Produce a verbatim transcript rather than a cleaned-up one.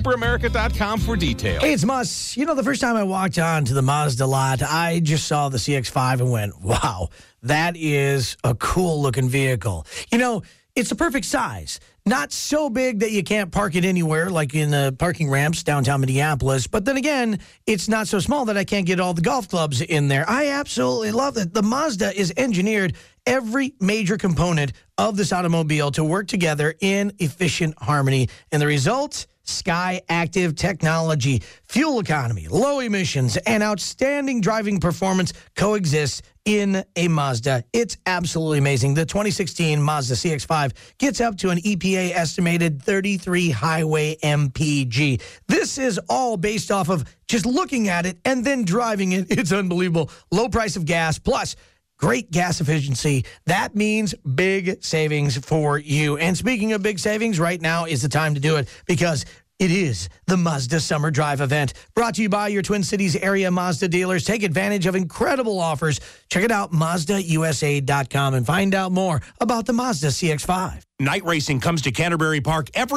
cooper america dot com for details. Hey, it's Mus. You know, the first time I walked on to the Mazda lot, I just saw the C X five and went, wow, that is a cool-looking vehicle. You know, it's the perfect size. Not so big that you can't park it anywhere, like in the parking ramps downtown Minneapolis. But then again, it's not so small that I can't get all the golf clubs in there. I absolutely love it. The Mazda is engineered every major component of this automobile to work together in efficient harmony. And the result? Sky Active technology, fuel economy, low emissions, and outstanding driving performance coexist in a Mazda. It's absolutely amazing. The twenty sixteen Mazda C X five gets up to an E P A estimated thirty-three highway M P G. This is all based off of just looking at it and then driving it. It's unbelievable. Low price of gas, plus great gas efficiency. That means big savings for you. And speaking of big savings, right now is the time to do it because it is the Mazda Summer Drive event, brought to you by your Twin Cities area Mazda dealers. Take advantage of incredible offers. Check it out, Mazda U S A dot com, and find out more about the Mazda C X five. Night racing comes to Canterbury Park every